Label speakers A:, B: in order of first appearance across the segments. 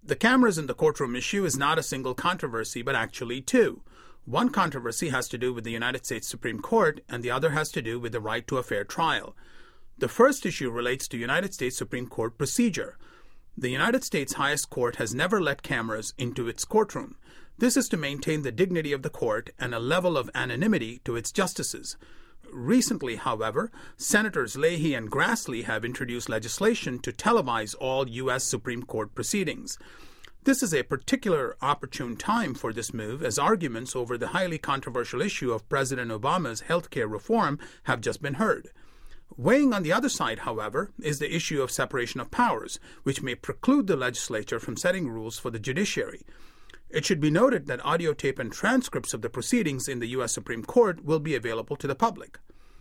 A: The cameras in the courtroom issue is not a single controversy, but actually two. One controversy has to do with the United States Supreme Court, and the other has to do with the right to a fair trial. The first issue relates to United States Supreme Court procedure. The United States highest court has never let cameras into its courtroom. This is to maintain the dignity of the court and a level of anonymity to its justices. Recently, however, Senators Leahy and Grassley have introduced legislation to televise all U.S. Supreme Court proceedings. This is a particular opportune time for this move, as arguments over the highly controversial issue of President Obama's health care reform have just been heard. Weighing on the other side, however, is the issue of separation of powers, which may preclude the legislature from setting rules for the judiciary. It should be noted that audio tape and transcripts of the proceedings in the U.S. Supreme Court will be available to the public.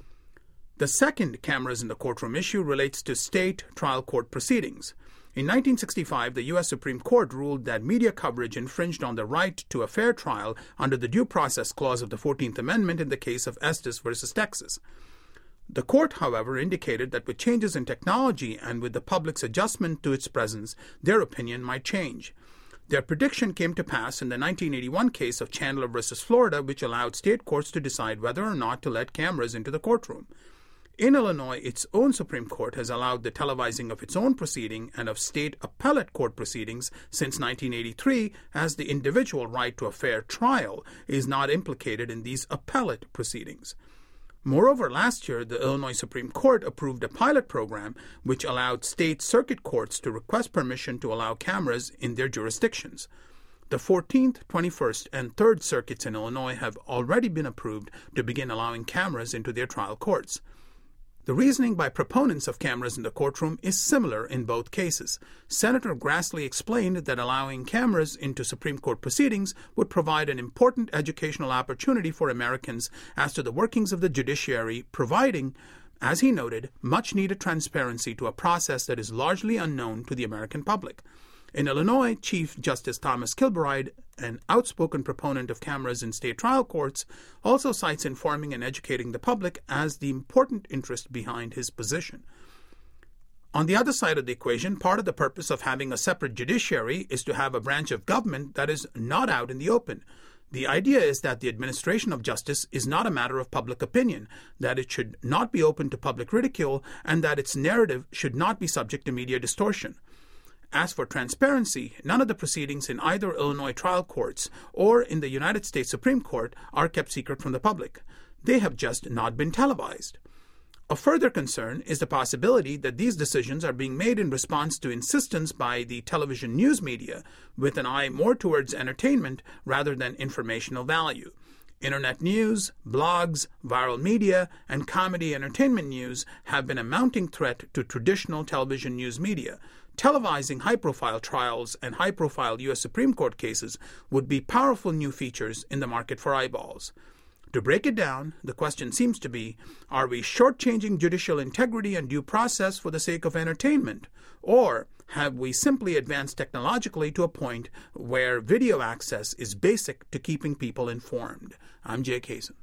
A: The second cameras in the courtroom issue relates to state trial court proceedings. In 1965, the U.S. Supreme Court ruled that media coverage infringed on the right to a fair trial under the Due Process Clause of the 14th Amendment in the case of Estes versus Texas. The court, however, indicated that with changes in technology and with the public's adjustment to its presence, their opinion might change. Their prediction came to pass in the 1981 case of Chandler versus Florida, which allowed state courts to decide whether or not to let cameras into the courtroom. In Illinois, its own Supreme Court has allowed the televising of its own proceeding and of state appellate court proceedings since 1983, as the individual right to a fair trial is not implicated in these appellate proceedings. Moreover, last year, the Illinois Supreme Court approved a pilot program which allowed state circuit courts to request permission to allow cameras in their jurisdictions. The 14th, 21st, and 3rd Circuits in Illinois have already been approved to begin allowing cameras into their trial courts. The reasoning by proponents of cameras in the courtroom is similar in both cases. Senator Grassley explained that allowing cameras into Supreme Court proceedings would provide an important educational opportunity for Americans as to the workings of the judiciary, providing, as he noted, much-needed transparency to a process that is largely unknown to the American public. In Illinois, Chief Justice Thomas Kilbride, an outspoken proponent of cameras in state trial courts, also cites informing and educating the public as the important interest behind his position. On the other side of the equation, part of the purpose of having a separate judiciary is to have a branch of government that is not out in the open. The idea is that the administration of justice is not a matter of public opinion, that it should not be open to public ridicule, and that its narrative should not be subject to media distortion. As for transparency, none of the proceedings in either Illinois trial courts or in the United States Supreme Court are kept secret from the public. They have just not been televised. A further concern is the possibility that these decisions are being made in response to insistence by the television news media, with an eye more towards entertainment rather than informational value. Internet news, blogs, viral media, and comedy entertainment news have been a mounting threat to traditional television news media. Televising high-profile trials and high-profile U.S. Supreme Court cases would be powerful new features in the market for eyeballs. To break it down, the question seems to be, are we shortchanging judicial integrity and due process for the sake of entertainment? Or have we simply advanced technologically to a point where video access is basic to keeping people informed? I'm Jay Kaysen.